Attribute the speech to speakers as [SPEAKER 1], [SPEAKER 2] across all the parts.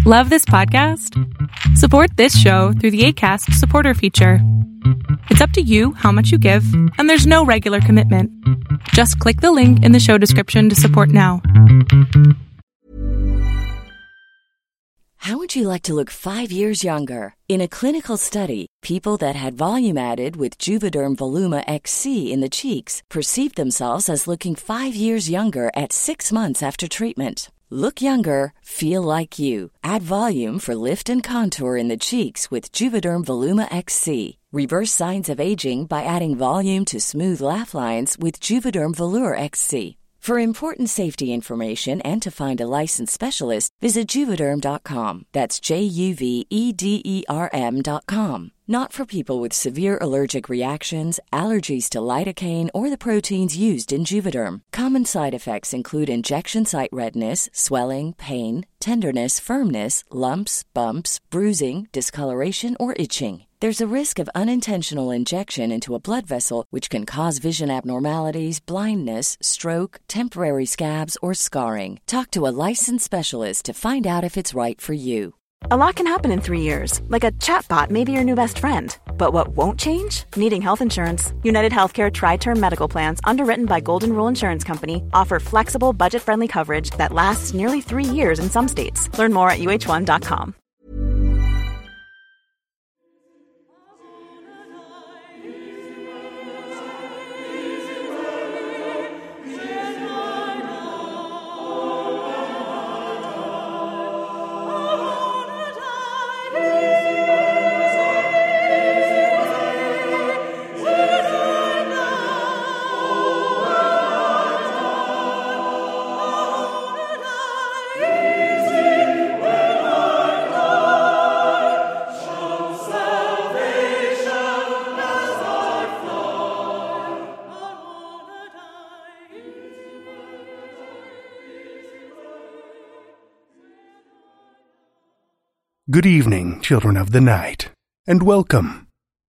[SPEAKER 1] Love this podcast? Support this show through the Acast supporter feature. It's up to you how much you give, and there's no regular commitment. Just click the link in the show description to support now.
[SPEAKER 2] How would you like to look 5 years younger? In a clinical study, people that had volume added with Juvederm Voluma XC in the cheeks perceived themselves as looking 5 years younger at 6 months after treatment. Look younger, feel like you. Add volume for lift and contour in the cheeks with Juvederm Voluma XC. Reverse signs of aging by adding volume to smooth laugh lines with Juvederm Volure XC. For important safety information and to find a licensed specialist, visit Juvederm.com. That's JUVEDERM.com. Not for people with severe allergic reactions, allergies to lidocaine, or the proteins used in Juvederm. Common side effects include injection site redness, swelling, pain, tenderness, firmness, lumps, bumps, bruising, discoloration, or itching. There's a risk of unintentional injection into a blood vessel, which can cause vision abnormalities, blindness, stroke, temporary scabs, or scarring. Talk to a licensed specialist to find out if it's right for you.
[SPEAKER 3] A lot can happen in 3 years, like a chatbot may be your new best friend. But what won't change? Needing health insurance. United Healthcare Tri-Term Medical Plans, underwritten by Golden Rule Insurance Company, offer flexible, budget-friendly coverage that lasts nearly 3 years in some states. Learn more at uh1.com.
[SPEAKER 4] Good evening, children of the night, and welcome.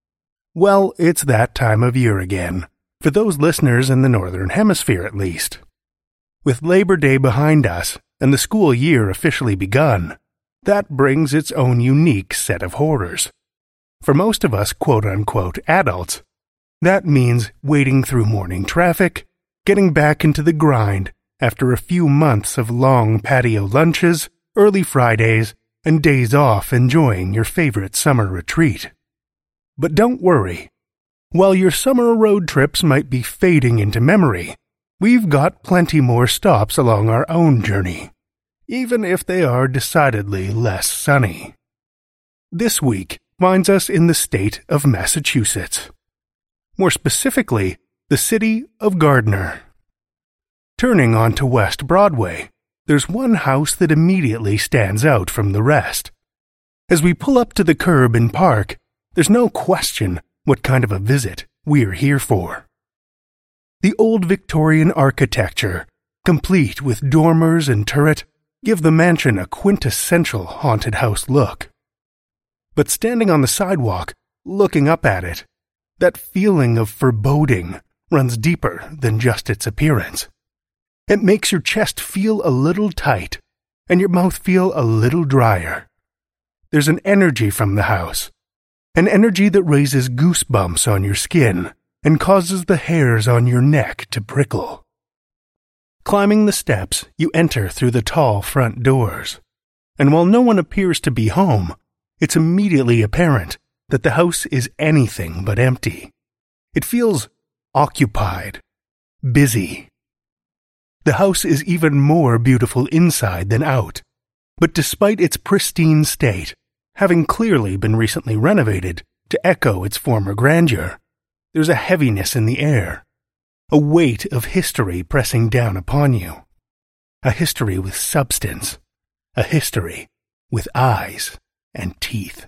[SPEAKER 4] Well, it's that time of year again, for those listeners in the Northern Hemisphere at least. With Labor Day behind us and the school year officially begun, that brings its own unique set of horrors. For most of us quote-unquote adults, that means wading through morning traffic, getting back into the grind after a few months of long patio lunches, early Fridays, and days off enjoying your favorite summer retreat. But don't worry. While your summer road trips might be fading into memory, we've got plenty more stops along our own journey, even if they are decidedly less sunny. This week finds us in the state of Massachusetts. More specifically, the city of Gardner. Turning onto West Broadway, there's one house that immediately stands out from the rest. As we pull up to the curb and park, there's no question what kind of a visit we're here for. The old Victorian architecture, complete with dormers and turret, give the mansion a quintessential haunted house look. But standing on the sidewalk, looking up at it, that feeling of foreboding runs deeper than just its appearance. It makes your chest feel a little tight, and your mouth feel a little drier. There's an energy from the house, an energy that raises goosebumps on your skin and causes the hairs on your neck to prickle. Climbing the steps, you enter through the tall front doors, and while no one appears to be home, it's immediately apparent that the house is anything but empty. It feels occupied, busy. The house is even more beautiful inside than out, but despite its pristine state, having clearly been recently renovated to echo its former grandeur, there's a heaviness in the air, a weight of history pressing down upon you. A history with substance, a history with eyes and teeth.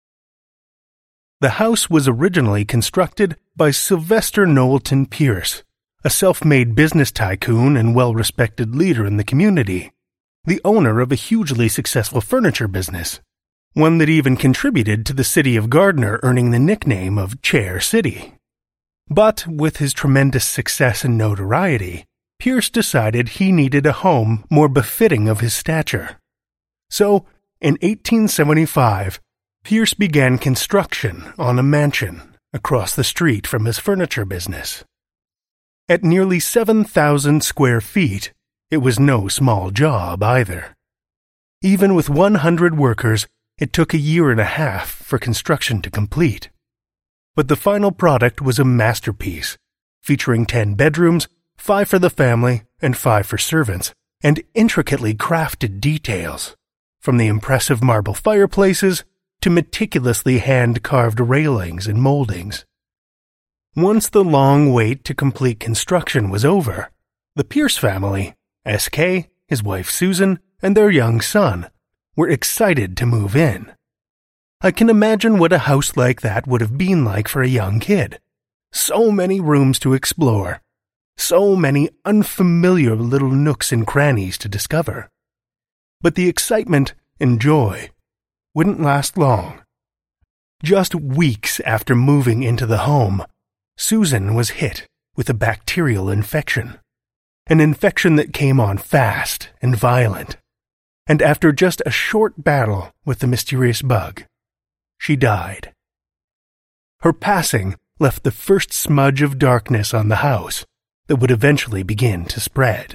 [SPEAKER 4] The house was originally constructed by Sylvester Knowlton Pierce, a self-made business tycoon and well-respected leader in the community, the owner of a hugely successful furniture business, one that even contributed to the city of Gardner earning the nickname of Chair City. But with his tremendous success and notoriety, Pierce decided he needed a home more befitting of his stature. So In 1875, Pierce began construction on a mansion across the street from his furniture business. At nearly 7,000 square feet, it was no small job either. Even with 100 workers, it took a year and a half for construction to complete. But the final product was a masterpiece, featuring 10 bedrooms, 5 for the family and 5 for servants, and intricately crafted details, from the impressive marble fireplaces to meticulously hand-carved railings and moldings. Once the long wait to complete construction was over, the Pierce family, S.K., his wife Susan, and their young son, were excited to move in. I can imagine what a house like that would have been like for a young kid. So many rooms to explore, so many unfamiliar little nooks and crannies to discover. But the excitement and joy wouldn't last long. Just weeks after moving into the home, Susan was hit with a bacterial infection, an infection that came on fast and violent. And after just a short battle with the mysterious bug, she died. Her passing left the first smudge of darkness on the house that would eventually begin to spread.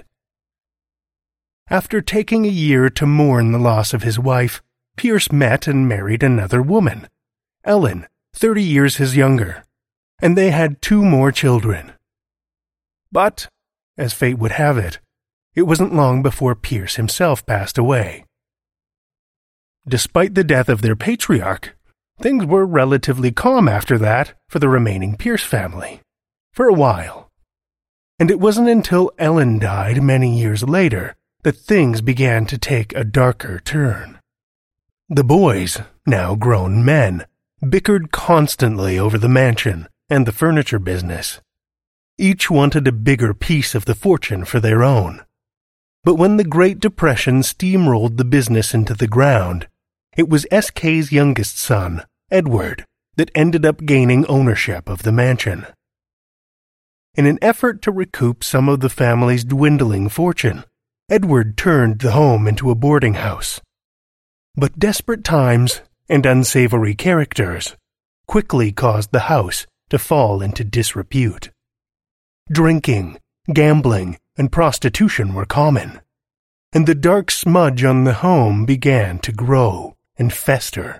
[SPEAKER 4] After taking a year to mourn the loss of his wife, Pierce met and married another woman, Ellen, 30 years his younger, and they had 2 more children. But, as fate would have it, it wasn't long before Pierce himself passed away. Despite the death of their patriarch, things were relatively calm after that for the remaining Pierce family, for a while. And it wasn't until Ellen died many years later that things began to take a darker turn. The boys, now grown men, bickered constantly over the mansion and the furniture business. Each wanted a bigger piece of the fortune for their own. But when the Great Depression steamrolled the business into the ground, it was S.K.'s youngest son, Edward, that ended up gaining ownership of the mansion. In an effort to recoup some of the family's dwindling fortune, Edward turned the home into a boarding house. But desperate times and unsavory characters quickly caused the house to fall into disrepute. Drinking, gambling, and prostitution were common, and the dark smudge on the home began to grow and fester.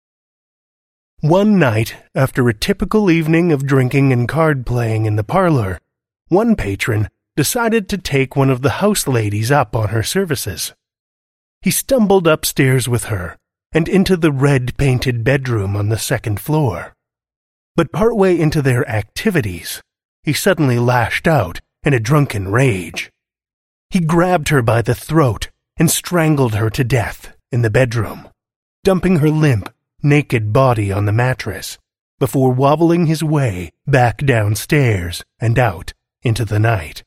[SPEAKER 4] One night, after a typical evening of drinking and card-playing in the parlor, one patron decided to take one of the house ladies up on her services. He stumbled upstairs with her and into the red-painted bedroom on the second floor. But partway into their activities, he suddenly lashed out in a drunken rage. He grabbed her by the throat and strangled her to death in the bedroom, dumping her limp, naked body on the mattress before wobbling his way back downstairs and out into the night.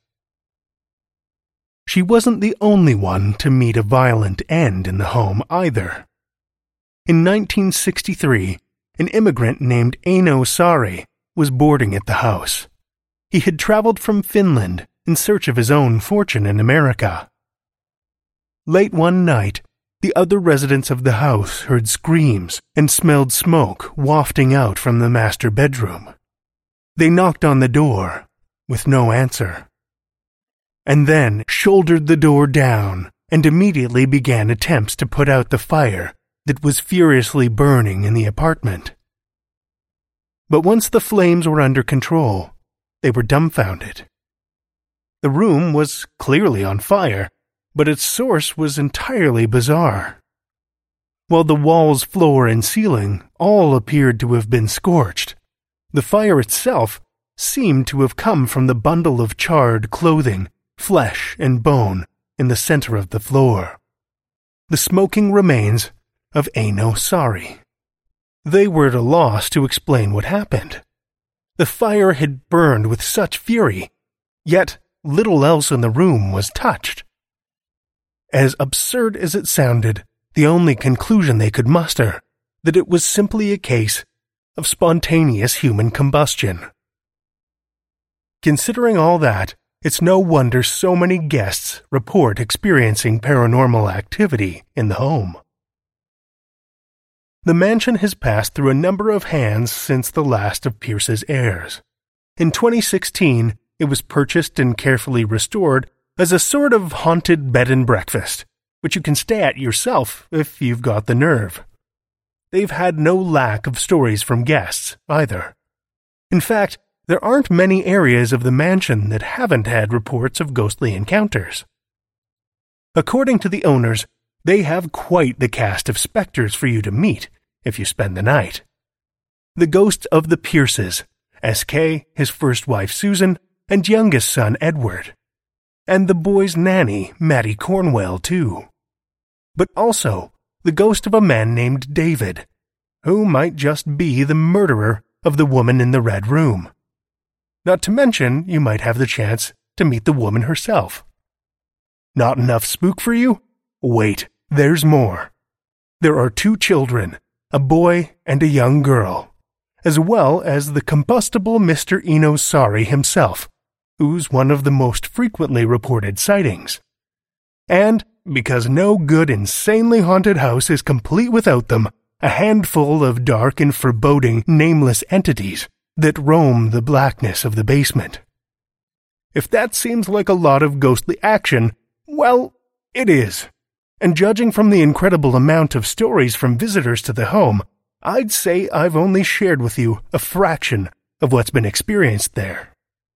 [SPEAKER 4] She wasn't the only one to meet a violent end in the home either. In 1963, an immigrant named Eino Saari was boarding at the house. He had traveled from Finland in search of his own fortune in America. Late one night, the other residents of the house heard screams and smelled smoke wafting out from the master bedroom. They knocked on the door, with no answer, and then shouldered the door down and immediately began attempts to put out the fire that was furiously burning in the apartment. But once the flames were under control, they were dumbfounded. The room was clearly on fire, but its source was entirely bizarre. While the walls, floor, and ceiling all appeared to have been scorched, the fire itself seemed to have come from the bundle of charred clothing, flesh, and bone in the center of the floor. The smoking remains of Eino Saari. They were at a loss to explain what happened. The fire had burned with such fury, yet little else in the room was touched. As absurd as it sounded, the only conclusion they could muster, that it was simply a case of spontaneous human combustion. Considering all that, it's no wonder so many guests report experiencing paranormal activity in the home. The mansion has passed through a number of hands since the last of Pierce's heirs. In 2016, it was purchased and carefully restored as a sort of haunted bed and breakfast, which you can stay at yourself if you've got the nerve. They've had no lack of stories from guests, either. In fact, there aren't many areas of the mansion that haven't had reports of ghostly encounters. According to the owners, they have quite the cast of specters for you to meet if you spend the night. The ghosts of the Pierces, S.K., his first wife Susan, and youngest son Edward. And the boy's nanny, Mattie Cornwell, too. But also the ghost of a man named David, who might just be the murderer of the woman in the red room. Not to mention, you might have the chance to meet the woman herself. Not enough spook for you? Wait, there's more. There are 2 children, a boy and a young girl, as well as the combustible Mr. Eno Sari himself, who's one of the most frequently reported sightings. And, because no good insanely haunted house is complete without them, a handful of dark and foreboding nameless entities that roam the blackness of the basement. If that seems like a lot of ghostly action, well, it is. And judging from the incredible amount of stories from visitors to the home, I'd say I've only shared with you a fraction of what's been experienced there.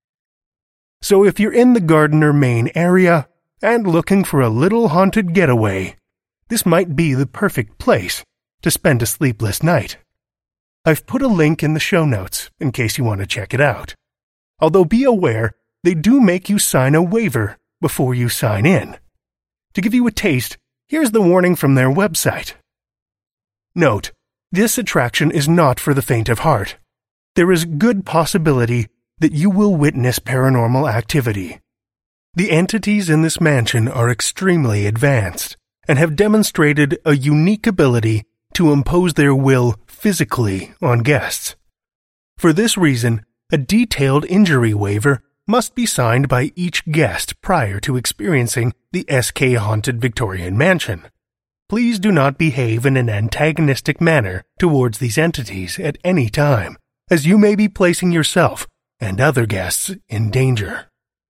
[SPEAKER 4] So if you're in the Gardiner, Maine area and looking for a little haunted getaway, this might be the perfect place to spend a sleepless night. I've put a link in the show notes in case you want to check it out. Although be aware, they do make you sign a waiver before you sign in. To give you a taste, here's the warning from their website. Note, this attraction is not for the faint of heart. There is good possibility that you will witness paranormal activity. The entities in this mansion are extremely advanced and have demonstrated a unique ability to impose their will physically on guests. For this reason, a detailed injury waiver must be signed by each guest prior to experiencing the SK Haunted Victorian Mansion. Please do not behave in an antagonistic manner towards these entities at any time, as you may be placing yourself and other guests in danger.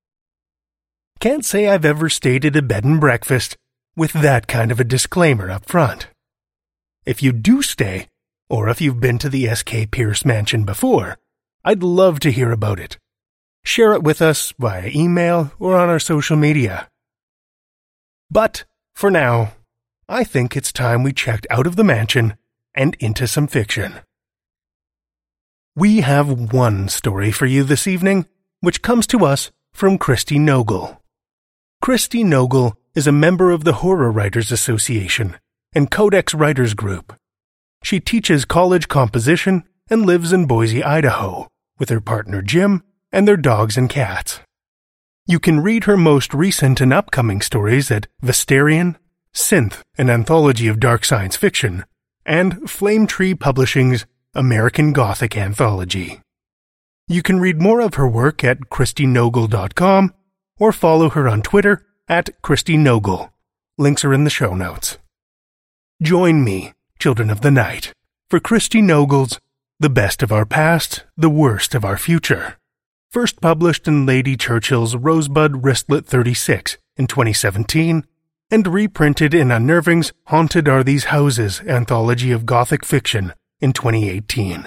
[SPEAKER 4] Can't say I've ever stayed at a bed and breakfast with that kind of a disclaimer up front. If you do stay, or if you've been to the SK Pierce Mansion before, I'd love to hear about it. Share it with us via email or on our social media. But, for now, I think it's time we checked out of the mansion and into some fiction. We have one story for you this evening, which comes to us from Christy Nogle. Christy Nogle is a member of the Horror Writers Association and Codex Writers Group. She teaches college composition and lives in Boise, Idaho, with her partner Jim and their dogs and cats. You can read her most recent and upcoming stories at Vesterian, Synth, an anthology of dark science fiction, and Flame Tree Publishing's American Gothic Anthology. You can read more of her work at ChristyNogle.com or follow her on Twitter at Christy Nogle. Links are in the show notes. Join me, children of the night, for Christy Nogle's The Best of Our Past, The Worst of Our Future, first published in Lady Churchill's Rosebud Wristlet 36 in 2017, and reprinted in Unnerving's Haunted Are These Houses anthology of Gothic fiction in 2018.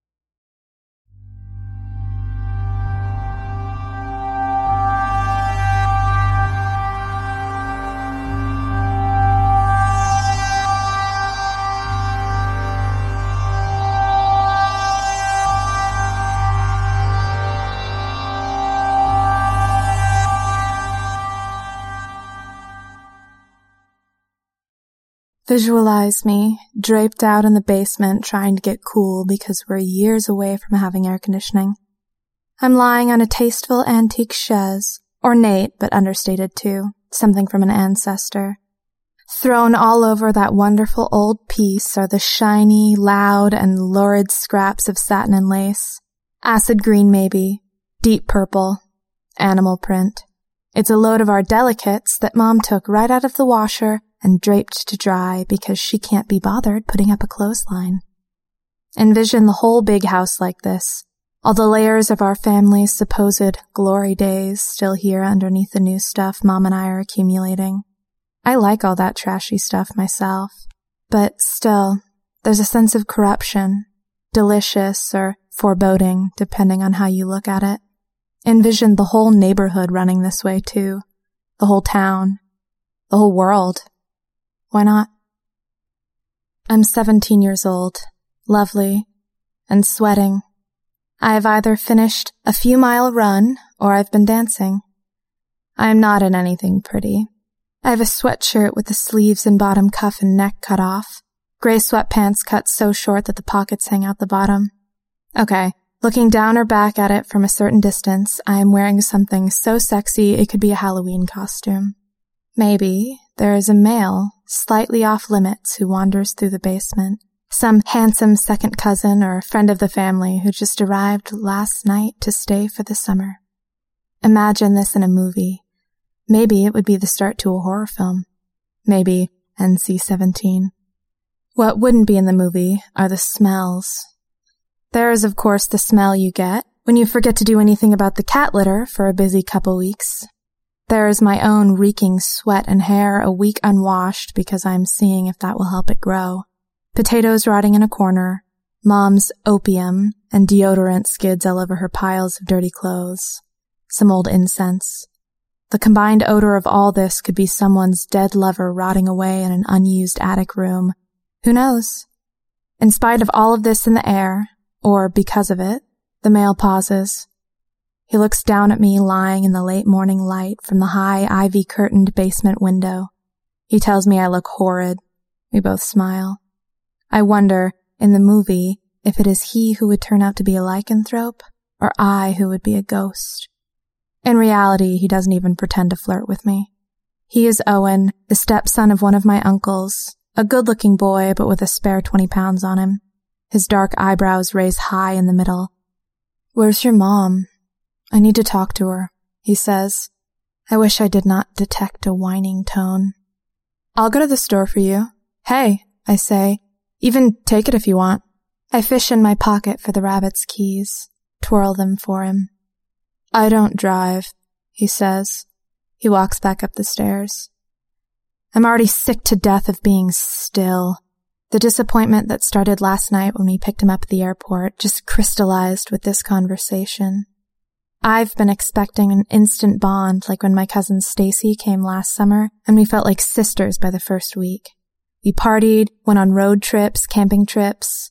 [SPEAKER 5] Visualize me, draped out in the basement trying to get cool because we're years away from having air conditioning. I'm lying on a tasteful antique chaise, ornate but understated too, something from an ancestor. Thrown all over that wonderful old piece are the shiny, loud, and lurid scraps of satin and lace. Acid green maybe, deep purple, animal print. It's a load of our delicates that Mom took right out of the washer and draped to dry because she can't be bothered putting up a clothesline. Envision the whole big house like this, all the layers of our family's supposed glory days still here underneath the new stuff Mom and I are accumulating. I like all that trashy stuff myself, but still, there's a sense of corruption, delicious or foreboding, depending on how you look at it. Envision the whole neighborhood running this way too, the whole town, the whole world. Why not? I'm 17 years old, lovely, and sweating. I have either finished a few-mile run or I've been dancing. I am not in anything pretty. I have a sweatshirt with the sleeves and bottom cuff and neck cut off, gray sweatpants cut so short that the pockets hang out the bottom. Okay, looking down or back at it from a certain distance, I am wearing something so sexy it could be a Halloween costume. Maybe there is a male, slightly off limits, who wanders through the basement. Some handsome second cousin or a friend of the family who just arrived last night to stay for the summer. Imagine this in a movie. Maybe it would be the start to a horror film. Maybe NC-17. What wouldn't be in the movie are the smells. There is, of course, the smell you get when you forget to do anything about the cat litter for a busy couple weeks. There is my own reeking sweat and hair a week unwashed because I'm seeing if that will help it grow. Potatoes rotting in a corner, Mom's opium and deodorant skids all over her piles of dirty clothes, some old incense. The combined odor of all this could be someone's dead lover rotting away in an unused attic room. Who knows? In spite of all of this in the air, or because of it, the male pauses. He looks down at me lying in the late morning light from the high ivy-curtained basement window. He tells me I look horrid. We both smile. I wonder, in the movie, if it is he who would turn out to be a lycanthrope, or I who would be a ghost. In reality, he doesn't even pretend to flirt with me. He is Owen, the stepson of one of my uncles, a good-looking boy but with a spare 20 pounds on him. His dark eyebrows raise high in the middle. "Where's your mom? I need to talk to her," he says. I wish I did not detect a whining tone. "I'll go to the store for you." "Hey," I say. "Even take it if you want." I fish in my pocket for the rabbit's keys, twirl them for him. "I don't drive," he says. He walks back up the stairs. I'm already sick to death of being still. The disappointment that started last night when we picked him up at the airport just crystallized with this conversation. I've been expecting an instant bond like when my cousin Stacy came last summer and we felt like sisters by the first week. We partied, went on road trips, camping trips.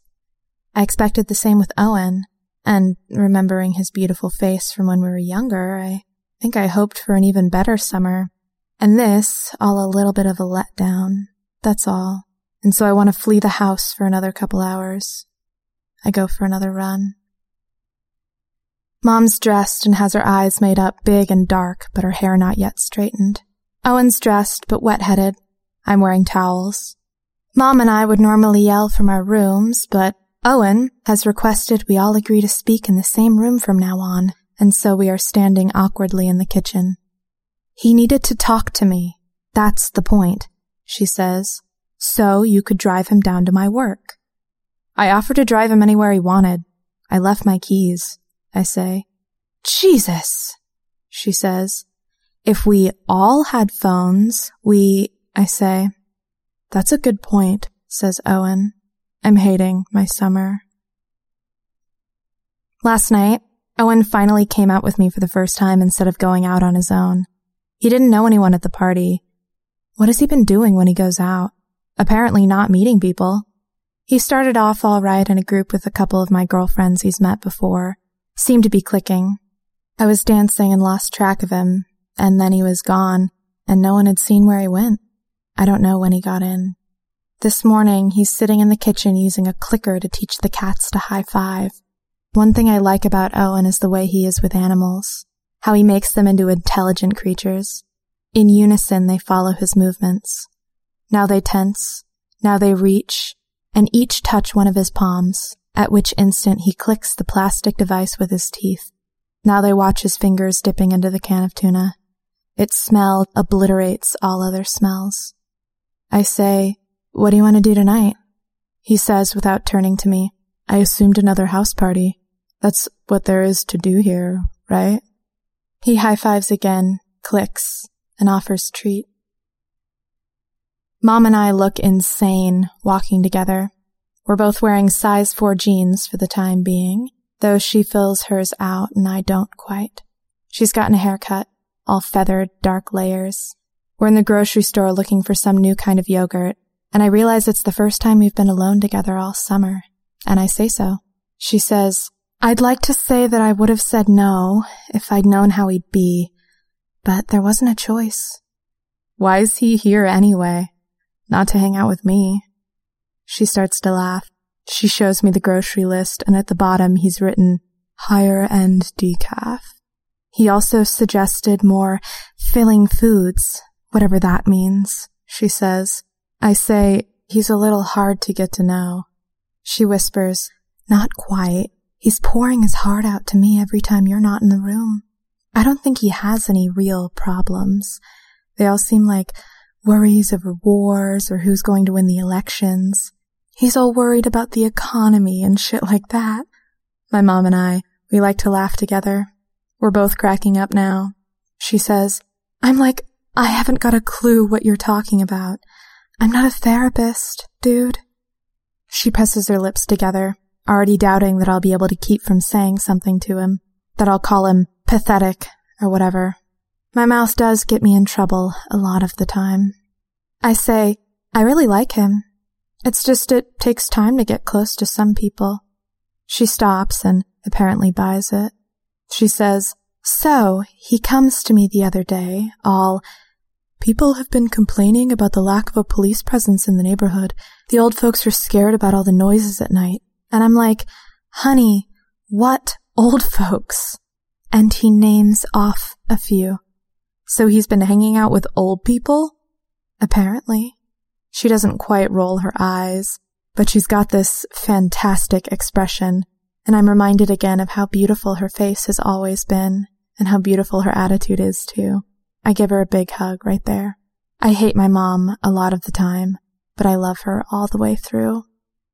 [SPEAKER 5] I expected the same with Owen, and remembering his beautiful face from when we were younger, I think I hoped for an even better summer. And this, all a little bit of a letdown. That's all. And so I want to flee the house for another couple hours. I go for another run. Mom's dressed and has her eyes made up big and dark, but her hair not yet straightened. Owen's dressed, but wet-headed. I'm wearing towels. Mom and I would normally yell from our rooms, but Owen has requested we all agree to speak in the same room from now on, and so we are standing awkwardly in the kitchen. "He needed to talk to me. That's the point," she says. "So you could drive him down to my work." I offered to drive him anywhere he wanted. I left my keys, I say. "Jesus," she says. "If we all had phones, I say. "That's a good point," says Owen. I'm hating my summer. Last night, Owen finally came out with me for the first time instead of going out on his own. He didn't know anyone at the party. What has he been doing when he goes out? Apparently not meeting people. He started off all right in a group with a couple of my girlfriends he's met before. Seemed to be clicking. I was dancing and lost track of him, and then he was gone, and no one had seen where he went. I don't know when he got in. This morning, he's sitting in the kitchen using a clicker to teach the cats to high-five. One thing I like about Owen is the way he is with animals, how he makes them into intelligent creatures. In unison, they follow his movements. Now they tense, now they reach, and each touch one of his palms, at which instant he clicks the plastic device with his teeth. Now they watch his fingers dipping into the can of tuna. Its smell obliterates all other smells. I say, "What do you want to do tonight?" He says without turning to me, "I assumed another house party. That's what there is to do here, right?" He high-fives again, clicks, and offers treat. Mom and I look insane walking together. We're both wearing size 4 jeans for the time being, though she fills hers out and I don't quite. She's gotten a haircut, all feathered, dark layers. We're in the grocery store looking for some new kind of yogurt, and I realize it's the first time we've been alone together all summer, and I say so. She says, "I'd like to say that I would have said no if I'd known how he'd be, but there wasn't a choice. Why is he here anyway? Not to hang out with me." She starts to laugh. She shows me the grocery list, and at the bottom he's written, "Higher End Decaf." He also suggested more filling foods, whatever that means, she says. I say, "He's a little hard to get to know." She whispers, "Not quite. He's pouring his heart out to me every time you're not in the room. I don't think he has any real problems. They all seem like worries over wars or who's going to win the elections. He's all worried about the economy and shit like that." My mom and I, we like to laugh together. We're both cracking up now. She says, "I'm like, I haven't got a clue what you're talking about. I'm not a therapist, dude." She presses her lips together, already doubting that I'll be able to keep from saying something to him, that I'll call him pathetic or whatever. My mouth does get me in trouble a lot of the time. I say, "I really like him. It's just it takes time to get close to some people." She stops and apparently buys it. She says, "So, he comes to me the other day, all, 'People have been complaining about the lack of a police presence in the neighborhood. The old folks are scared about all the noises at night.' And I'm like, 'Honey, what old folks?' And he names off a few. So he's been hanging out with old people? Apparently." She doesn't quite roll her eyes, but she's got this fantastic expression, and I'm reminded again of how beautiful her face has always been, and how beautiful her attitude is too. I give her a big hug right there. I hate my mom a lot of the time, but I love her all the way through.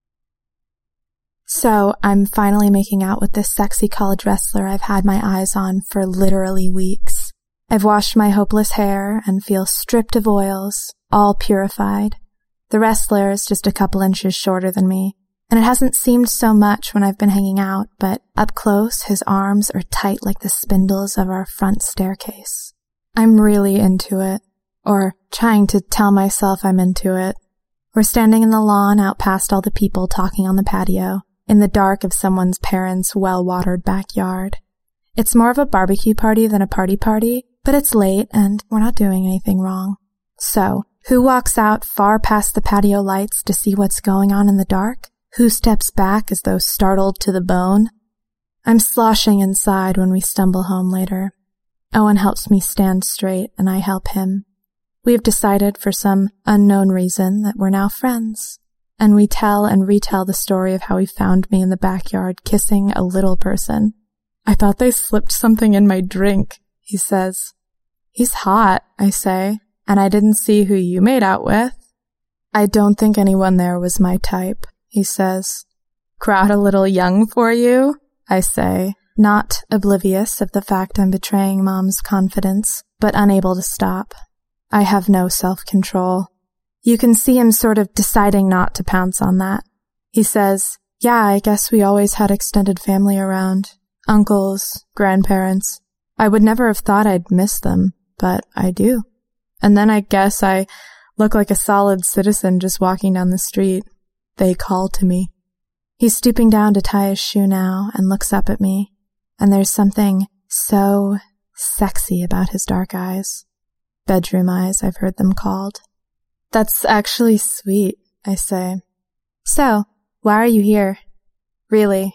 [SPEAKER 5] So I'm finally making out with this sexy college wrestler I've had my eyes on for literally weeks. I've washed my hopeless hair and feel stripped of oils, all purified. The wrestler is just a couple inches shorter than me, and it hasn't seemed so much when I've been hanging out, but up close his arms are tight like the spindles of our front staircase. I'm really into it, or trying to tell myself I'm into it. We're standing in the lawn out past all the people talking on the patio, in the dark of someone's parents' well-watered backyard. It's more of a barbecue party than a party, but it's late and we're not doing anything wrong. So, who walks out far past the patio lights to see what's going on in the dark? Who steps back as though startled to the bone? I'm sloshing inside when we stumble home later. Owen helps me stand straight and I help him. We have decided for some unknown reason that we're now friends. And we tell and retell the story of how he found me in the backyard kissing a little person. "I thought they slipped something in my drink," he says. "He's hot," I say, "and I didn't see who you made out with." "I don't think anyone there was my type," he says. "Crowd a little young for you?" I say, not oblivious of the fact I'm betraying Mom's confidence, but unable to stop. I have no self-control. You can see him sort of deciding not to pounce on that. He says, "Yeah, I guess we always had extended family around. Uncles, grandparents. I would never have thought I'd miss them, but I do. And then I guess I look like a solid citizen just walking down the street. They call to me." He's stooping down to tie his shoe now and looks up at me, and there's something so sexy about his dark eyes. Bedroom eyes, I've heard them called. "That's actually sweet," I say. "So, why are you here? Really?"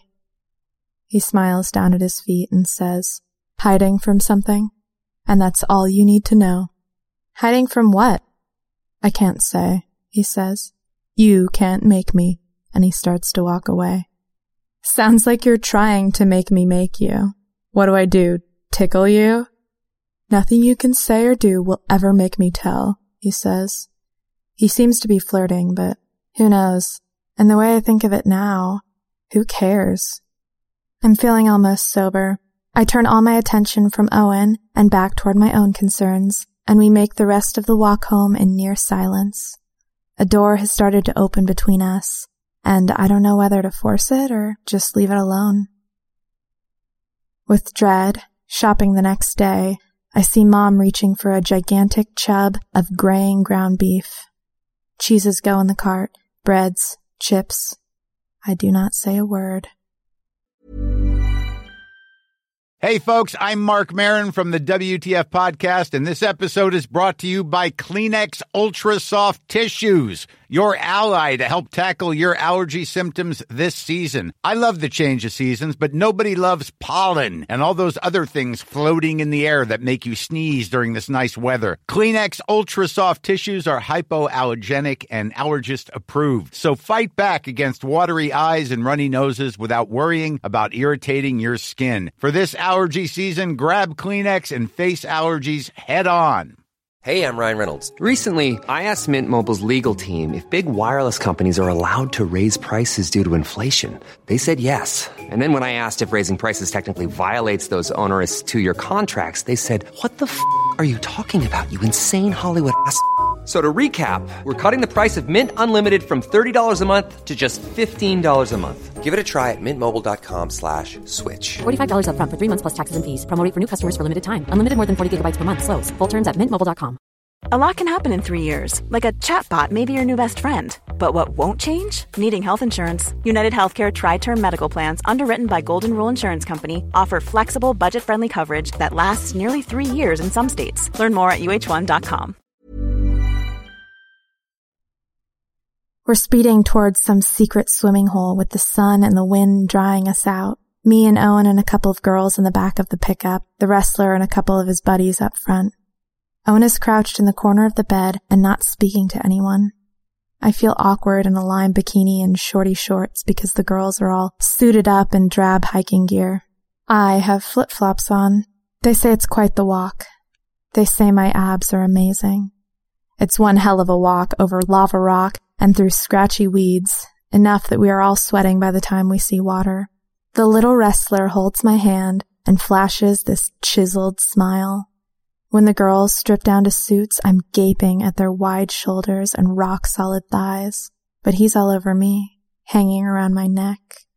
[SPEAKER 5] He smiles down at his feet and says, "Hiding from something, and that's all you need to know." "Hiding from what?" "I can't say," he says. "You can't make me," and he starts to walk away. "Sounds like you're trying to make me make you. What do I do, tickle you?" "Nothing you can say or do will ever make me tell," he says. He seems to be flirting, but who knows? And the way I think of it now, who cares? I'm feeling almost sober. I turn all my attention from Owen and back toward my own concerns, and we make the rest of the walk home in near silence. A door has started to open between us, and I don't know whether to force it or just leave it alone. With dread, shopping the next day, I see Mom reaching for a gigantic chub of graying ground beef. Cheeses go in the cart, breads, chips. I do not say a word.
[SPEAKER 6] Hey folks, I'm Mark Maron from the WTF Podcast, and this episode is brought to you by Kleenex Ultra Soft Tissues, your ally to help tackle your allergy symptoms this season. I love the change of seasons, but nobody loves pollen and all those other things floating in the air that make you sneeze during this nice weather. Kleenex Ultra Soft Tissues are hypoallergenic and allergist approved, so fight back against watery eyes and runny noses without worrying about irritating your skin. For this allergy season, grab Kleenex and face allergies head on.
[SPEAKER 7] Hey, I'm Ryan Reynolds. Recently, I asked Mint Mobile's legal team if big wireless companies are allowed to raise prices due to inflation. They said yes. And then when I asked if raising prices technically violates those onerous two-year contracts, they said, "What the f*** are you talking about, you insane Hollywood ass?" So to recap, we're cutting the price of Mint Unlimited from $30 a month to just $15 a month. Give it a try at mintmobile.com/switch.
[SPEAKER 8] $45 up front for 3 months plus taxes and fees. Promo rate for new customers for limited time. Unlimited more than 40 gigabytes per month. Slows full terms at mintmobile.com.
[SPEAKER 3] A lot can happen in 3 years, like a chatbot may be your new best friend. But what won't change? Needing health insurance. United Healthcare Tri-Term Medical Plans, underwritten by Golden Rule Insurance Company, offer flexible, budget-friendly coverage that lasts nearly 3 years in some states. Learn more at uh1.com.
[SPEAKER 5] We're speeding towards some secret swimming hole with the sun and the wind drying us out. Me and Owen and a couple of girls in the back of the pickup, the wrestler and a couple of his buddies up front. Owen is crouched in the corner of the bed and not speaking to anyone. I feel awkward in a lime bikini and shorty shorts because the girls are all suited up in drab hiking gear. I have flip-flops on. They say it's quite the walk. They say my abs are amazing. It's one hell of a walk over lava rock and through scratchy weeds, enough that we are all sweating by the time we see water. The little wrestler holds my hand and flashes this chiseled smile. When the girls strip down to suits, I'm gaping at their wide shoulders and rock-solid thighs, but he's all over me, hanging around my neck.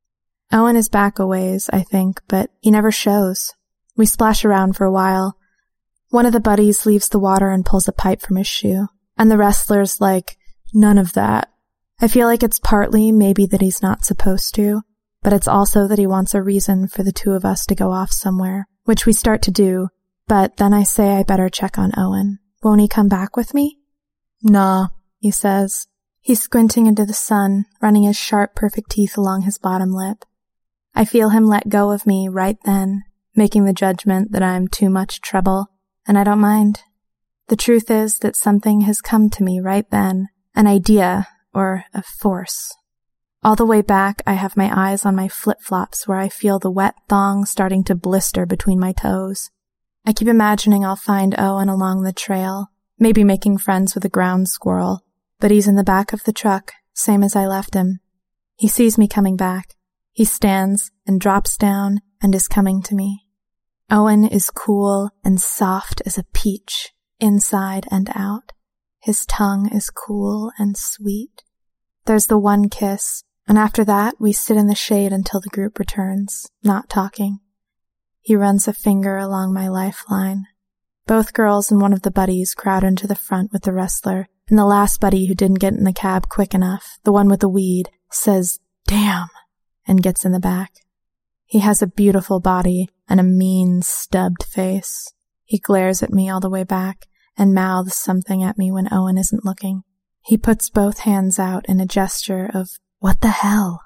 [SPEAKER 5] Owen is back a ways, I think, but he never shows. We splash around for a while. One of the buddies leaves the water and pulls a pipe from his shoe, and the wrestler's like, "None of that." I feel like it's partly maybe that he's not supposed to, but it's also that he wants a reason for the two of us to go off somewhere, which we start to do, but then I say I better check on Owen. Won't he come back with me? "Nah," he says. He's squinting into the sun, running his sharp, perfect teeth along his bottom lip. I feel him let go of me right then, making the judgment that I'm too much trouble, and I don't mind. The truth is that something has come to me right then, an idea, or a force. All the way back, I have my eyes on my flip-flops where I feel the wet thong starting to blister between my toes. I keep imagining I'll find Owen along the trail, maybe making friends with a ground squirrel, but he's in the back of the truck, same as I left him. He sees me coming back. He stands and drops down and is coming to me. Owen is cool and soft as a peach, inside and out. His tongue is cool and sweet. There's the one kiss, and after that we sit in the shade until the group returns, not talking. He runs a finger along my lifeline. Both girls and one of the buddies crowd into the front with the wrestler, and the last buddy who didn't get in the cab quick enough, the one with the weed, says, "Damn," and gets in the back. He has a beautiful body and a mean, stubbed face. He glares at me all the way back and mouths something at me when Owen isn't looking. He puts both hands out in a gesture of, "What the hell?"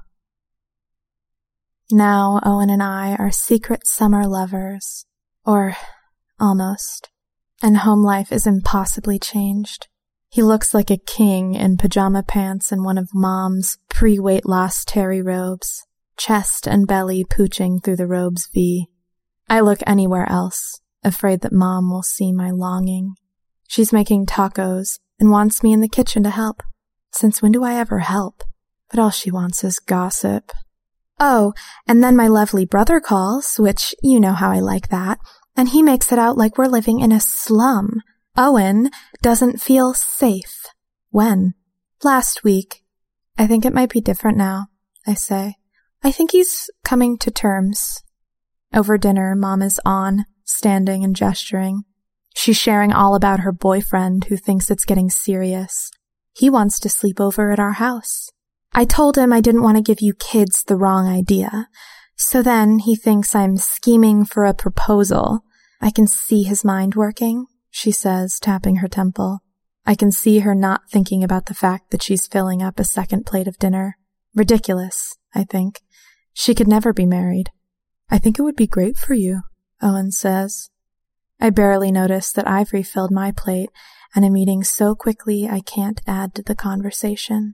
[SPEAKER 5] Now Owen and I are secret summer lovers, or almost, and home life is impossibly changed. He looks like a king in pajama pants and one of Mom's pre-weight loss terry robes, chest and belly pooching through the robe's V. I look anywhere else, afraid that Mom will see my longing. She's making tacos and wants me in the kitchen to help. Since when do I ever help? But all she wants is gossip. Oh, and then my lovely brother calls, which you know how I like that, and he makes it out like we're living in a slum. Owen doesn't feel safe. When? Last week. I think it might be different now, I say. I think he's coming to terms. Over dinner, Mom is on, standing and gesturing. She's sharing all about her boyfriend who thinks it's getting serious. He wants to sleep over at our house. I told him I didn't want to give you kids the wrong idea. So then he thinks I'm scheming for a proposal. I can see his mind working, she says, tapping her temple. I can see her not thinking about the fact that she's filling up a second plate of dinner. Ridiculous, I think. She could never be married. I think it would be great for you, Owen says. I barely notice that I've refilled my plate and am eating so quickly I can't add to the conversation.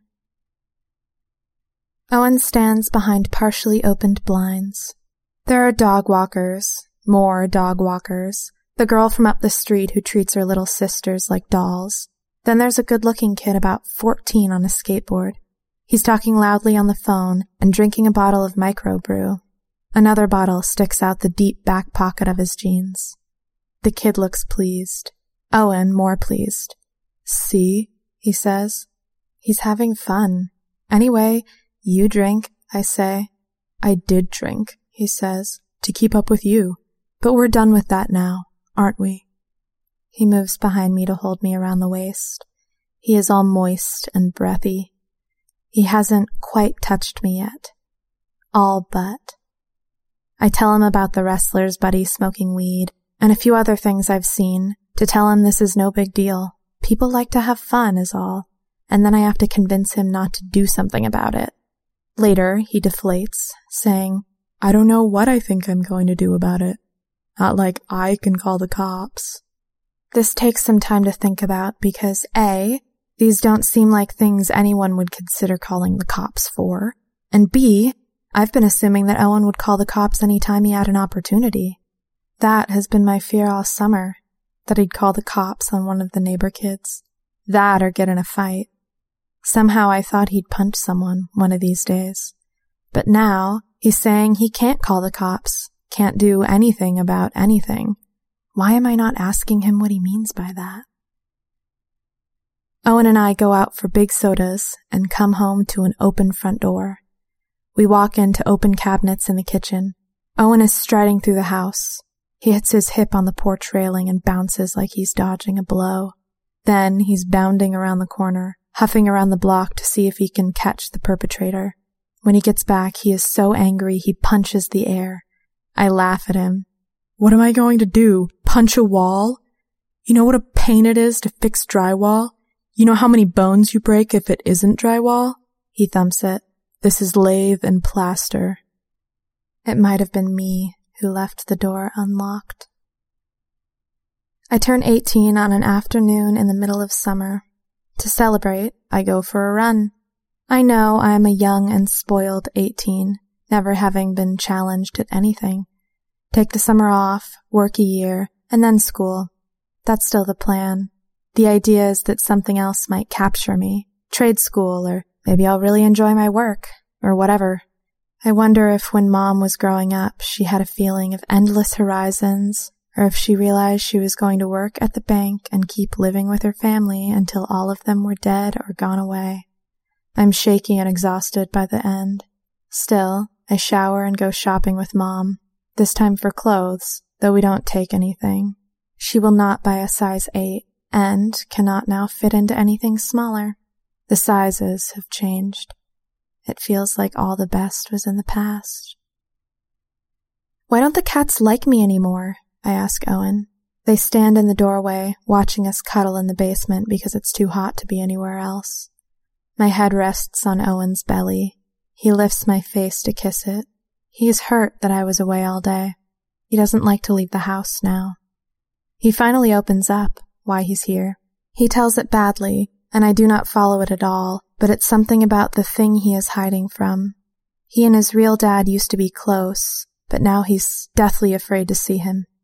[SPEAKER 5] Owen stands behind partially opened blinds. There are dog walkers, more dog walkers, the girl from up the street who treats her little sisters like dolls. Then there's a good-looking kid about 14 on a skateboard. He's talking loudly on the phone and drinking a bottle of microbrew. Another bottle sticks out the deep back pocket of his jeans. The kid looks pleased. Owen more pleased. See, he says. He's having fun. Anyway, you drink, I say. I did drink, he says, to keep up with you. But we're done with that now, aren't we? He moves behind me to hold me around the waist. He is all moist and breathy. He hasn't quite touched me yet. All but. I tell him about the wrestler's buddy smoking weed and a few other things I've seen to tell him this is no big deal. People like to have fun is all. And then I have to convince him not to do something about it. Later, he deflates, saying, I don't know what I think I'm going to do about it. Not like I can call the cops. This takes some time to think about because A, these don't seem like things anyone would consider calling the cops for, and B, I've been assuming that Owen would call the cops any time he had an opportunity. That has been my fear all summer, that he'd call the cops on one of the neighbor kids. That or get in a fight. Somehow I thought he'd punch someone one of these days. But now he's saying he can't call the cops, can't do anything about anything. Why am I not asking him what he means by that? Owen and I go out for big sodas and come home to an open front door. We walk into open cabinets in the kitchen. Owen is striding through the house. He hits his hip on the porch railing and bounces like he's dodging a blow. Then he's bounding around the corner, huffing around the block to see if he can catch the perpetrator. When he gets back, he is so angry he punches the air. I laugh at him. What am I going to do? Punch a wall? You know what a pain it is to fix drywall? You know how many bones you break if it isn't drywall? He thumps it. This is lathe and plaster. It might have been me who left the door unlocked. I turn 18 on an afternoon in the middle of summer. To celebrate, I go for a run. I know I am a young and spoiled 18, never having been challenged at anything. Take the summer off, work a year, and then school. That's still the plan. The idea is that something else might capture me. Trade school, or maybe I'll really enjoy my work, or whatever. I wonder if when Mom was growing up, she had a feeling of endless horizons, or if she realized she was going to work at the bank and keep living with her family until all of them were dead or gone away. I'm shaky and exhausted by the end. Still, I shower and go shopping with Mom, this time for clothes, though we don't take anything. She will not buy a size 8, and cannot now fit into anything smaller. The sizes have changed. It feels like all the best was in the past. Why don't the cats like me anymore? I ask Owen. They stand in the doorway, watching us cuddle in the basement because it's too hot to be anywhere else. My head rests on Owen's belly. He lifts my face to kiss it. He is hurt that I was away all day. He doesn't like to leave the house now. He finally opens up why he's here. He tells it badly, and I do not follow it at all, but it's something about the thing he is hiding from. He and his real dad used to be close, but now he's deathly afraid to see him.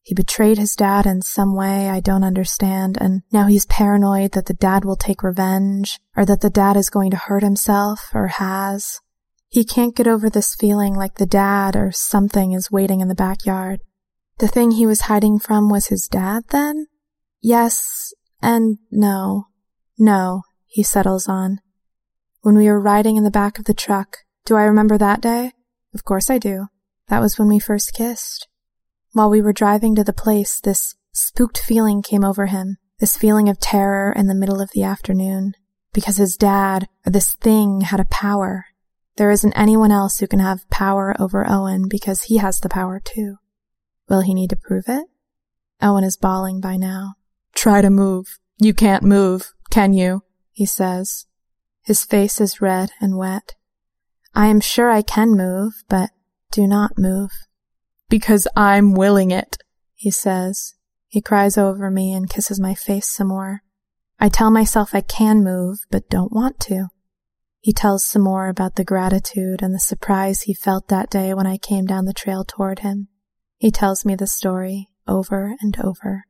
[SPEAKER 5] He betrayed his dad in some way I don't understand, and now he's paranoid that the dad will take revenge, or that the dad is going to hurt himself, or has. He can't get over this feeling like the dad or something is waiting in the backyard. The thing he was hiding from was his dad, then? Yes and no. No, he settles on. When we were riding in the back of the truck, do I remember that day? Of course I do. That was when we first kissed. While we were driving to the place, this spooked feeling came over him, this feeling of terror in the middle of the afternoon, because his dad, or this thing, had a power. There isn't anyone else who can have power over Owen because he has the power too. Will he need to prove it? Owen is bawling by now. Try to move. You can't move, can you? He says. His face is red and wet. I am sure I can move, but do not move. Because I'm willing it, he says. He cries over me and kisses my face some more. I tell myself I can move, but don't want to. He tells some more about the gratitude and the surprise he felt that day when I came down the trail toward him. He tells me the story over and over.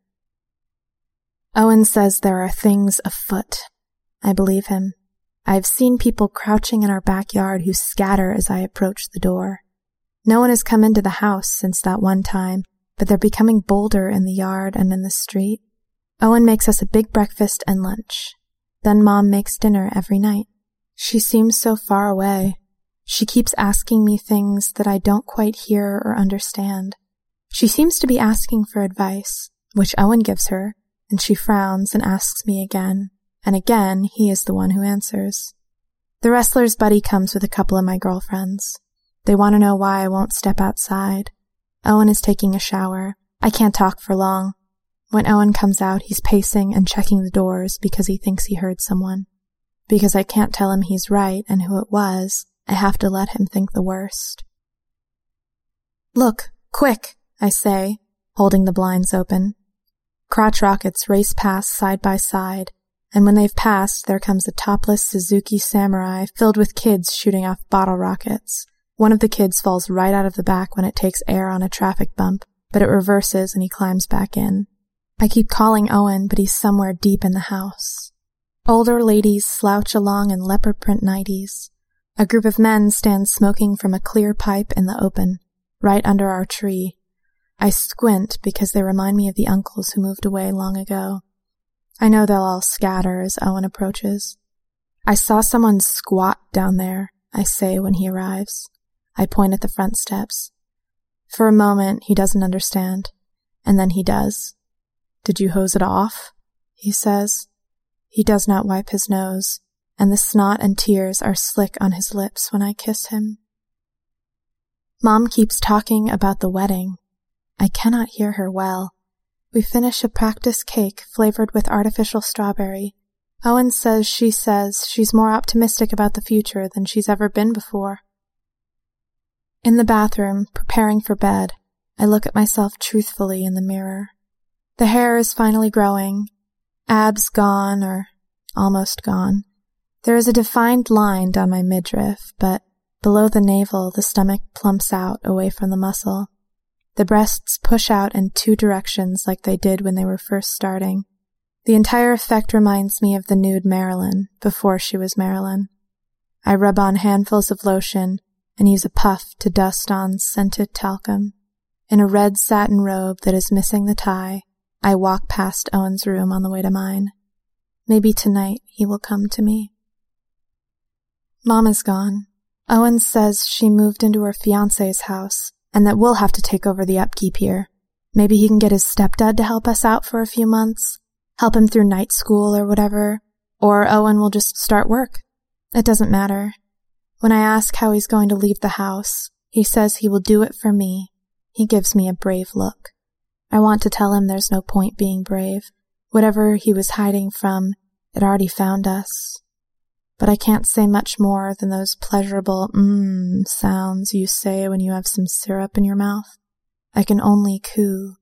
[SPEAKER 5] Owen says there are things afoot. I believe him. I've seen people crouching in our backyard who scatter as I approach the door. No one has come into the house since that one time, but they're becoming bolder in the yard and in the street. Owen makes us a big breakfast and lunch. Then Mom makes dinner every night. She seems so far away. She keeps asking me things that I don't quite hear or understand. She seems to be asking for advice, which Owen gives her, and she frowns and asks me again, and again he is the one who answers. The wrestler's buddy comes with a couple of my girlfriends. They want to know why I won't step outside. Owen is taking a shower. I can't talk for long. When Owen comes out, he's pacing and checking the doors because he thinks he heard someone. Because I can't tell him he's right and who it was, I have to let him think the worst. Look, quick, I say, holding the blinds open. Crotch rockets race past side by side, and when they've passed, there comes a topless Suzuki Samurai filled with kids shooting off bottle rockets. One of the kids falls right out of the back when it takes air on a traffic bump, but it reverses and he climbs back in. I keep calling Owen, but he's somewhere deep in the house. Older ladies slouch along in leopard print nighties. A group of men stand smoking from a clear pipe in the open, right under our tree. I squint because they remind me of the uncles who moved away long ago. I know they'll all scatter as Owen approaches. I saw someone squat down there, I say when he arrives. I point at the front steps. For a moment, he doesn't understand, and then he does. Did you hose it off? He says. He does not wipe his nose, and the snot and tears are slick on his lips when I kiss him. Mom keeps talking about the wedding. I cannot hear her well. We finish a practice cake flavored with artificial strawberry. Owen says she's more optimistic about the future than she's ever been before. In the bathroom, preparing for bed, I look at myself truthfully in the mirror. The hair is finally growing, abs gone or almost gone. There is a defined line down my midriff, but below the navel the stomach plumps out away from the muscle. The breasts push out in two directions like they did when they were first starting. The entire effect reminds me of the nude Marilyn before she was Marilyn. I rub on handfuls of lotion and use a puff to dust on scented talcum. In a red satin robe that is missing the tie, I walk past Owen's room on the way to mine. Maybe tonight he will come to me. Mom is gone. Owen says she moved into her fiancé's house and that we'll have to take over the upkeep here. Maybe he can get his stepdad to help us out for a few months, help him through night school or whatever, or Owen will just start work. It doesn't matter. When I ask how he's going to leave the house, he says he will do it for me. He gives me a brave look. I want to tell him there's no point being brave. Whatever he was hiding from, it already found us. But I can't say much more than those pleasurable sounds you say when you have some syrup in your mouth. I can only coo.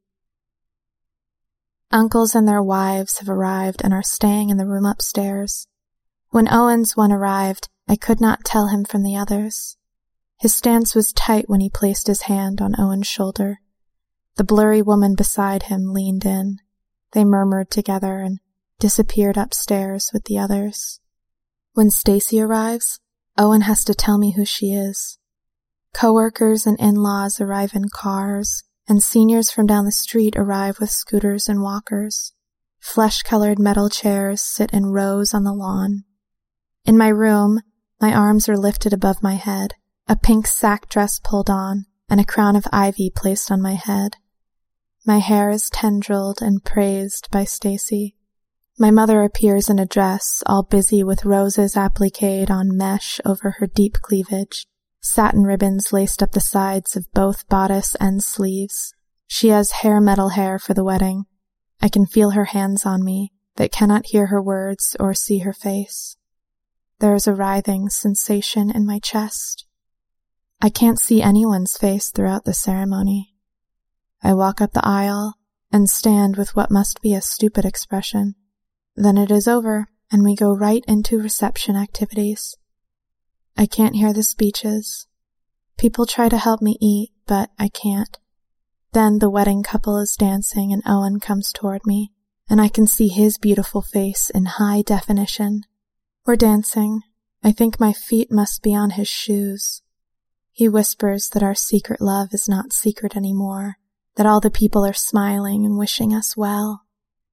[SPEAKER 5] Uncles and their wives have arrived and are staying in the room upstairs. When Owen's one arrived, I could not tell him from the others. His stance was tight when he placed his hand on Owen's shoulder. The blurry woman beside him leaned in. They murmured together and disappeared upstairs with the others. When Stacy arrives, Owen has to tell me who she is. Coworkers and in-laws arrive in cars, and seniors from down the street arrive with scooters and walkers. Flesh-colored metal chairs sit in rows on the lawn. In my room, my arms are lifted above my head, a pink sack dress pulled on, and a crown of ivy placed on my head. My hair is tendrilled and praised by Stacy. My mother appears in a dress, all busy with roses appliqued on mesh over her deep cleavage, satin ribbons laced up the sides of both bodice and sleeves. She has metal hair for the wedding. I can feel her hands on me, but cannot hear her words or see her face. There is a writhing sensation in my chest. I can't see anyone's face throughout the ceremony. I walk up the aisle and stand with what must be a stupid expression. Then it is over, and we go right into reception activities. I can't hear the speeches. People try to help me eat, but I can't. Then the wedding couple is dancing and Owen comes toward me, and I can see his beautiful face in high definition. We're dancing. I think my feet must be on his shoes. He whispers that our secret love is not secret anymore, that all the people are smiling and wishing us well.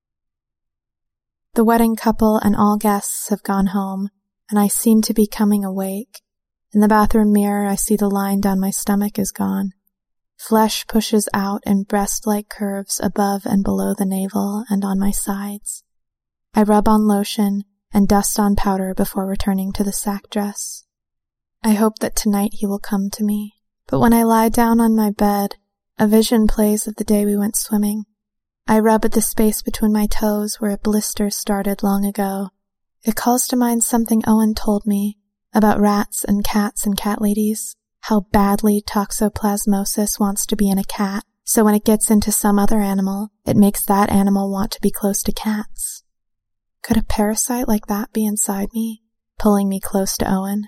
[SPEAKER 5] The wedding couple and all guests have gone home, and I seem to be coming awake. In the bathroom mirror, I see the line down my stomach is gone. Flesh pushes out in breast-like curves above and below the navel and on my sides. I rub on lotion and dust on powder before returning to the sack dress. I hope that tonight he will come to me, but when I lie down on my bed, a vision plays of the day we went swimming. I rub at the space between my toes where a blister started long ago. It calls to mind something Owen told me about rats and cat ladies, how badly toxoplasmosis wants to be in a cat, so when it gets into some other animal, it makes that animal want to be close to cats. Could a parasite like that be inside me, pulling me close to Owen?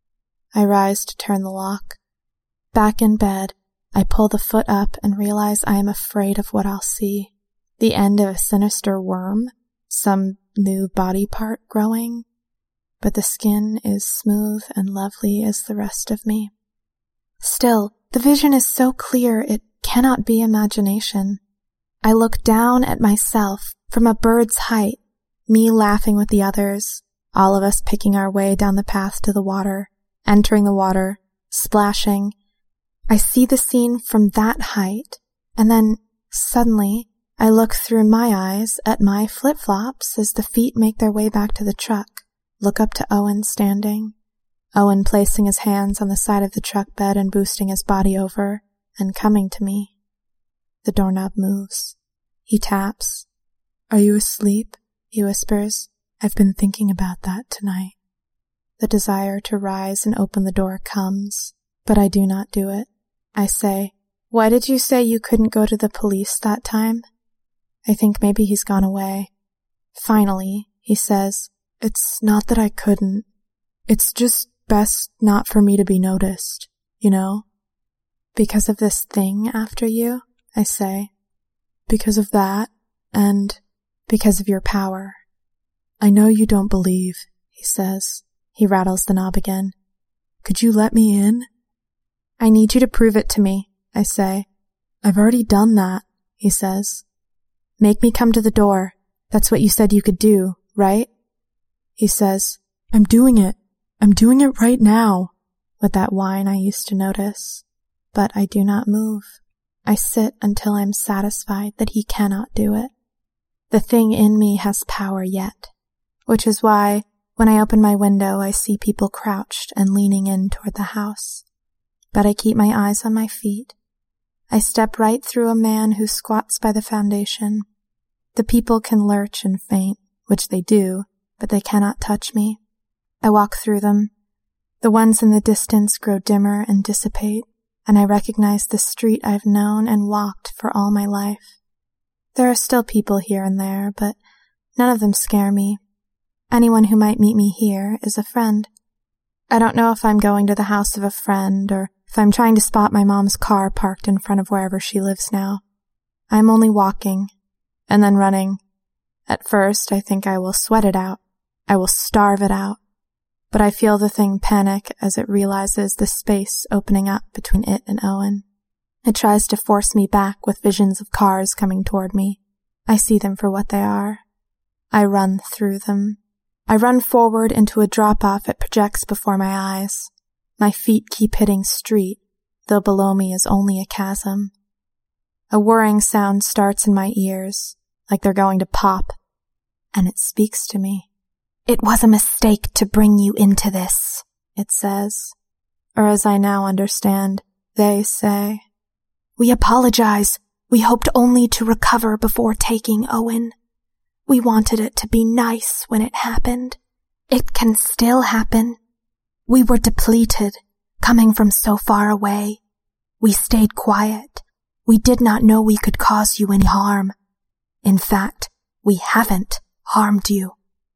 [SPEAKER 5] I rise to turn the lock. Back in bed, I pull the foot up and realize I am afraid of what I'll see. The end of a sinister worm, some new body part growing, but the skin is smooth and lovely as the rest of me. Still, the vision is so clear it cannot be imagination. I look down at myself from a bird's height, me laughing with the others, all of us picking our way down the path to the water, entering the water, splashing. I see the scene from that height, and then, suddenly, I look through my eyes at my flip-flops as the feet make their way back to the truck, look up to Owen standing, Owen placing his hands on the side of the truck bed and boosting his body over, and coming to me. The doorknob moves. He taps. "Are you asleep?" he whispers. "I've been thinking about that tonight." The desire to rise and open the door comes, but I do not do it. I say, "Why did you say you couldn't go to the police that time?" I think maybe he's gone away. Finally, he says, "It's not that I couldn't. It's just best not for me to be noticed, you know?" "Because of this thing after you?" I say. "Because of that, and because of your power." "I know you don't believe," he says. He rattles the knob again. "Could you let me in?" "I need you to prove it to me," I say. "I've already done that," he says. "Make me come to the door. That's what you said you could do, right?" He says, "I'm doing it. I'm doing it right now," with that whine I used to notice. But I do not move. I sit until I'm satisfied that he cannot do it. The thing in me has power yet, which is why, when I open my window, I see people crouched and leaning in toward the house. But I keep my eyes on my feet. I step right through a man who squats by the foundation. The people can lurch and faint, which they do, but they cannot touch me. I walk through them. The ones in the distance grow dimmer and dissipate, and I recognize the street I've known and walked for all my life. There are still people here and there, but none of them scare me. Anyone who might meet me here is a friend. I don't know if I'm going to the house of a friend or if I'm trying to spot my mom's car parked in front of wherever she lives now. I'm only walking, and then running. At first, I think I will sweat it out. I will starve it out. But I feel the thing panic as it realizes the space opening up between it and Owen. It tries to force me back with visions of cars coming toward me. I see them for what they are. I run through them. I run forward into a drop-off it projects before my eyes. My feet keep hitting street, though below me is only a chasm. A whirring sound starts in my ears, like they're going to pop, and it speaks to me. "It was a mistake to bring you into this," it says. Or as I now understand, they say, "We apologize. We hoped only to recover before taking Owen. We wanted it to be nice when it happened. It can still happen. We were depleted, coming from so far away. We stayed quiet. We did not know we could cause you any harm. In fact, we haven't harmed you.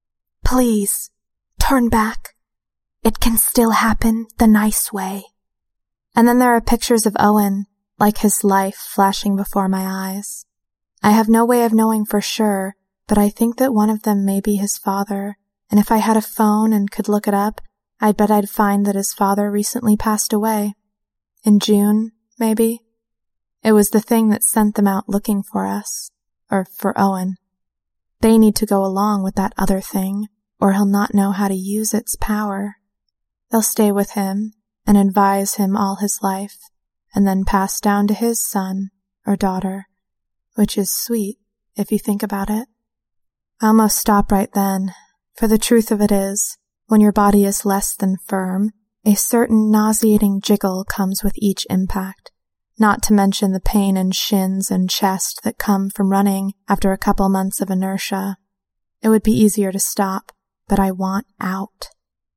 [SPEAKER 5] Please, turn back. It can still happen the nice way." And then there are pictures of Owen, like his life flashing before my eyes. I have no way of knowing for sure, but I think that one of them may be his father, and if I had a phone and could look it up, I bet I'd find that his father recently passed away. In June, maybe. It was the thing that sent them out looking for us, or for Owen. They need to go along with that other thing, or he'll not know how to use its power. They'll stay with him and advise him all his life, and then pass down to his son or daughter, which is sweet if you think about it. I almost stop right then, for the truth of it is, when your body is less than firm, a certain nauseating jiggle comes with each impact, not to mention the pain in shins and chest that come from running after a couple months of inertia. It would be easier to stop, but I want out.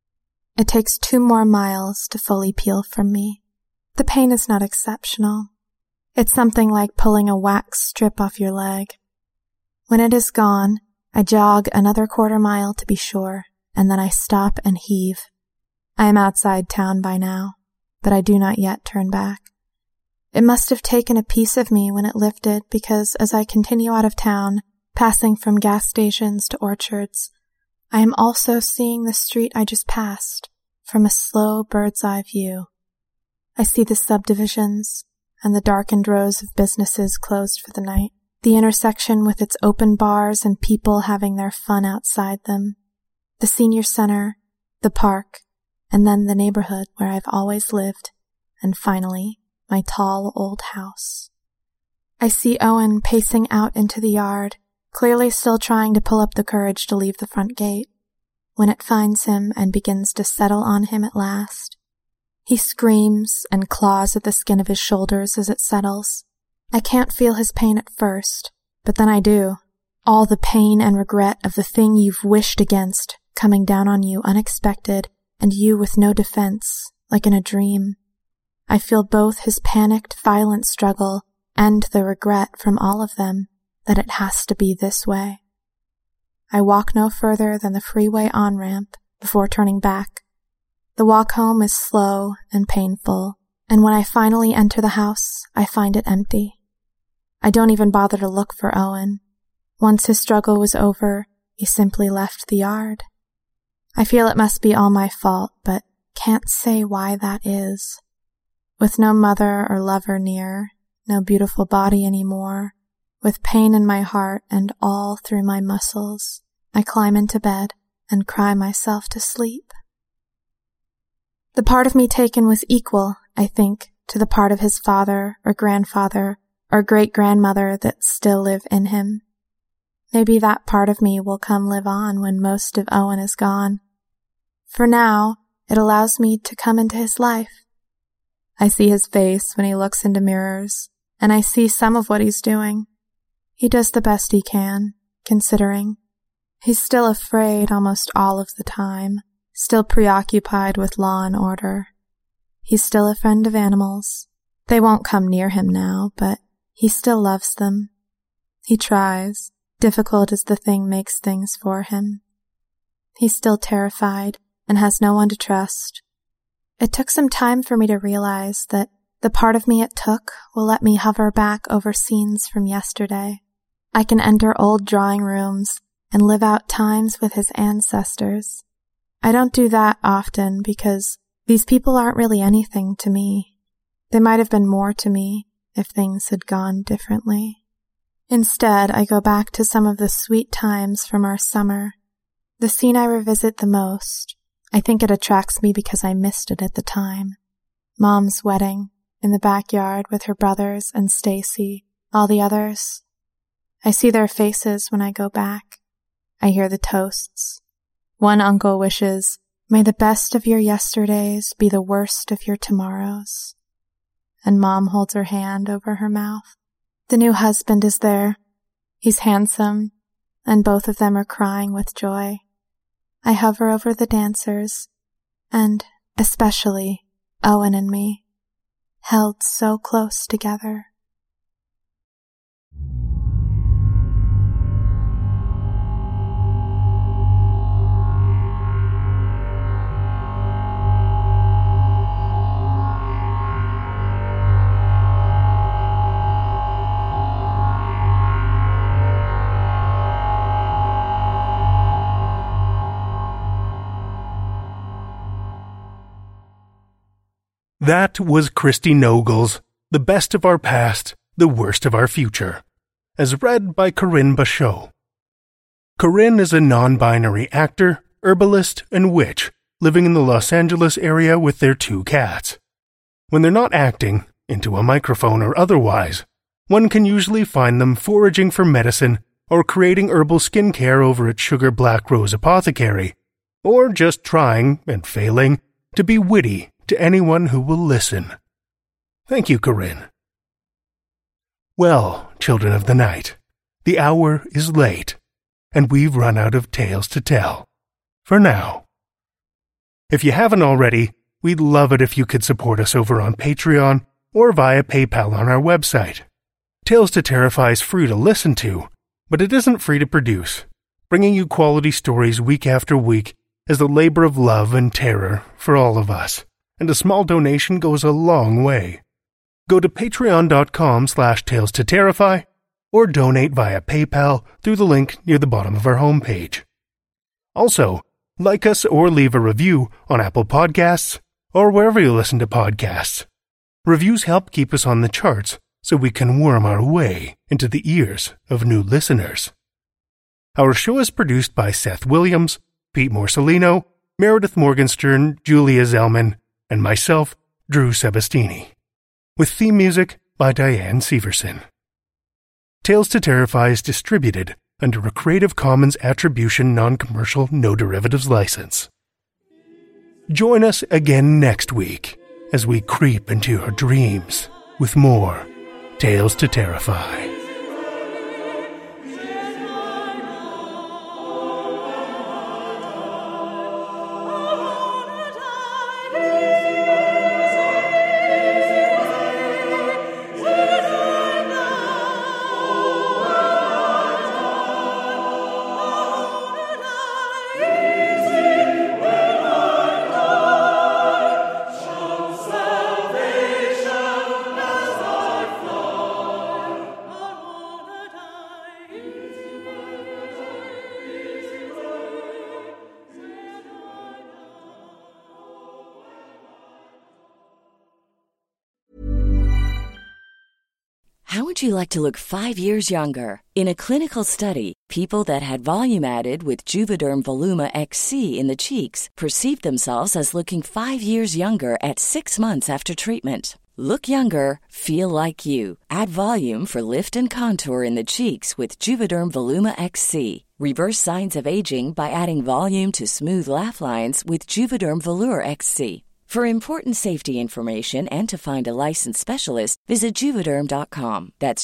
[SPEAKER 5] It takes 2 more miles to fully peel from me. The pain is not exceptional. It's something like pulling a wax strip off your leg. When it is gone, I jog another 1/4 mile to be sure, and then I stop and heave. I am outside town by now, but I do not yet turn back. It must have taken a piece of me when it lifted, because as I continue out of town, passing from gas stations to orchards, I am also seeing the street I just passed from a slow bird's-eye view. I see the subdivisions and the darkened rows of businesses closed for the night, the intersection with its open bars and people having their fun outside them, the senior center, the park, and then the neighborhood where I've always lived, and finally, my tall old house. I see Owen pacing out into the yard, clearly still trying to pull up the courage to leave the front gate. When it finds him and begins to settle on him at last, he screams and claws at the skin of his shoulders as it settles. I can't feel his pain at first, but then I do. All the pain and regret of the thing you've wished against coming down on you unexpected, and you with no defense, like in a dream. I feel both his panicked, violent struggle and the regret from all of them that it has to be this way. I walk no further than the freeway on-ramp before turning back. The walk home is slow and painful, and when I finally enter the house, I find it empty. I don't even bother to look for Owen. Once his struggle was over, he simply left the yard. I feel it must be all my fault, but can't say why that is. With no mother or lover near, no beautiful body anymore, with pain in my heart and all through my muscles, I climb into bed and cry myself to sleep. The part of me taken was equal, I think, to the part of his father or grandfather or great-grandmother that still live in him. Maybe that part of me will come live on when most of Owen is gone. For now, it allows me to come into his life. I see his face when he looks into mirrors, and I see some of what he's doing. He does the best he can, considering. He's still afraid almost all of the time, still preoccupied with law and order. He's still a friend of animals. They won't come near him now, but he still loves them. He tries, difficult as the thing makes things for him. He's still terrified and has no one to trust. It took some time for me to realize that The part of me it took will let me hover back over scenes from yesterday. I can enter old drawing rooms and live out times with his ancestors. I don't do that often because these people aren't really anything to me. They might have been more to me if things had gone differently. Instead, I go back to some of the sweet times from our summer. The scene I revisit the most, I think it attracts me because I missed it at the time. Mom's wedding, in the backyard with her brothers and Stacy, all the others. I see their faces when I go back. I hear the toasts. One uncle wishes, "May the best of your yesterdays be the worst of your tomorrows." And Mom holds her hand over her mouth. The new husband is there. He's handsome, and both of them are crying with joy. I hover over the dancers, and especially Owen and me, held so close together.
[SPEAKER 4] That was Christy Nogle's The Best of Our Past, The Worst of Our Future, as read by Corinne Bachot. Corinne is a non-binary actor, herbalist, and witch living in the Los Angeles area with their 2 cats. When they're not acting, into a microphone or otherwise, one can usually find them foraging for medicine or creating herbal skincare over at Sugar Black Rose Apothecary, or just trying, and failing, to be witty to anyone who will listen. Thank you, Corinne. Well, children of the night, the hour is late, and we've run out of tales to tell. For now. If you haven't already, we'd love it if you could support us over on Patreon or via PayPal on our website. Tales to Terrify is free to listen to, but it isn't free to produce. Bringing you quality stories week after week is the labor of love and terror for all of us, and a small donation goes a long way. Go to patreon.com/Tales to Terrify or donate via PayPal through the link near the bottom of our homepage. Also, like us or leave a review on Apple Podcasts or wherever you listen to podcasts. Reviews help keep us on the charts so we can worm our way into the ears of new listeners. Our show is produced by Seth Williams, Pete Morcellino, Meredith Morgenstern, Julia Zellman, and myself, Drew Sebastini, with theme music by Diane Severson. Tales to Terrify is distributed under a Creative Commons Attribution Non-Commercial No Derivatives license. Join us again next week as we creep into your dreams with more Tales to Terrify.
[SPEAKER 2] How would you like to look 5 years younger? In a clinical study, people that had volume added with Juvederm Voluma XC in the cheeks perceived themselves as looking 5 years younger at 6 months after treatment. Look younger, feel like you. Add volume for lift and contour in the cheeks with Juvederm Voluma XC. Reverse signs of aging by adding volume to smooth laugh lines with Juvederm Volure XC. For important safety information and to find a licensed specialist, visit Juvederm.com. That's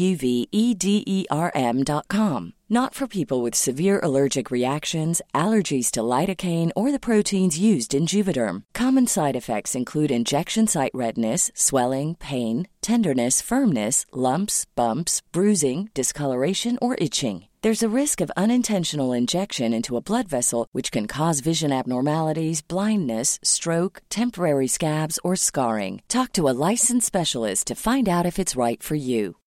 [SPEAKER 2] JUVEDERM.com. Not for people with severe allergic reactions, allergies to lidocaine, or the proteins used in Juvederm. Common side effects include injection site redness, swelling, pain, tenderness, firmness, lumps, bumps, bruising, discoloration, or itching. There's a risk of unintentional injection into a blood vessel, which can cause vision abnormalities, blindness, stroke, temporary scabs, or scarring. Talk to a licensed specialist to find out if it's right for you.